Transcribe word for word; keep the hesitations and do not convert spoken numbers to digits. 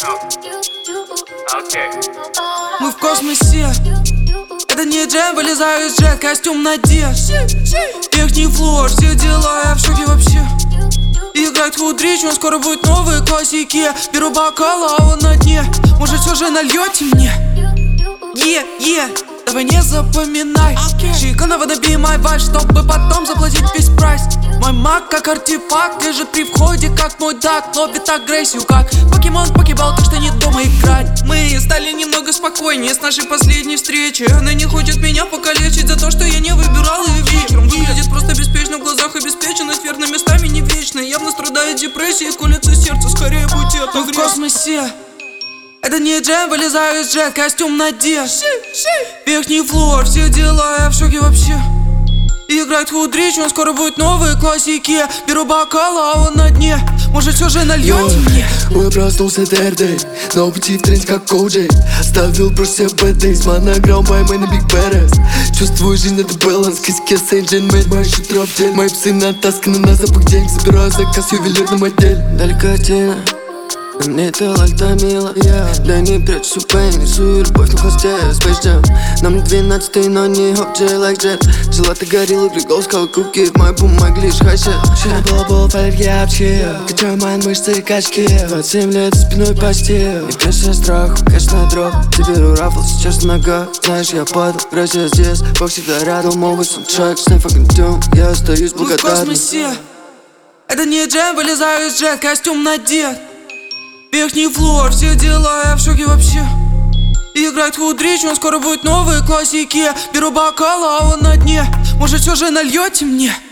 Мы в космосе. Это не джем, вылезаю из джет, костюм надежд. Верхний флор, все дела, я в шоке вообще. Играет худрич, он скоро будет новые классики. Беру бокал, а он на дне. Может, все же нальете мне? Е, е, давай не запоминай. Чика на вода be my vibe, чтобы потом заплатить весь прайс. Мой маг как артефакт, лежит при входе, как мой дак. Ловит агрессию, как покемон покебал, так что не дома играть. Мы стали немного спокойнее с нашей последней встречи. Она не хочет меня покалечить за то, что я не выбирал ее вечером. Выглядит просто беспечно, в глазах обеспеченность, верно, местами не вечная. Явно страдает депрессией, колется сердце, скорее будь это в космосе. Это не джем, вылезаю из джет, костюм надежд. Верхний флор, все дела, я в шоке вообще. Играет худрич, он скоро будет новые классики. Беру бокал, а он на дне. Может, все же нальете мне? Ой, проснулся Дэрдэй, на пути в тренде как Коуджей. Ставил просто все bad days, монограмм поймай на Big Badass. Чувствую жизнь, это баланс, киски Сейнджин Мэйд. Мои шутера в деле, мои псы натасканы на запах денег. Забираю заказ в ювелирном отделе. Дали картина, на мне это лальта мило, yeah. Для не прячу пейн, рисую любовь на хвосте Space Jam. Нам двенадцатый, но не хоп-джей, like jet. Желатый гориллы, прикол, скалы, кубки. В моей бумаге лишь хайшет. Был-был, палит ябчки. Качаю майн, мышцы и качки. двадцать семь лет за спиной почти. И прежде страх, конечно, дроп. Теперь у рафл, сейчас нога. Знаешь, я падал, грязь здесь. Бог всегда рядом, новый саундтрек. Снэп fucking doom, я остаюсь благодарным. Мы в космосе. Это не джем, вылезаю из джет, костюм надет. Верхний флор, все дела, я в шоке вообще. Играет худрич, он скоро будет новые классики. Беру бокал, а он на дне. Может, все же нальете мне?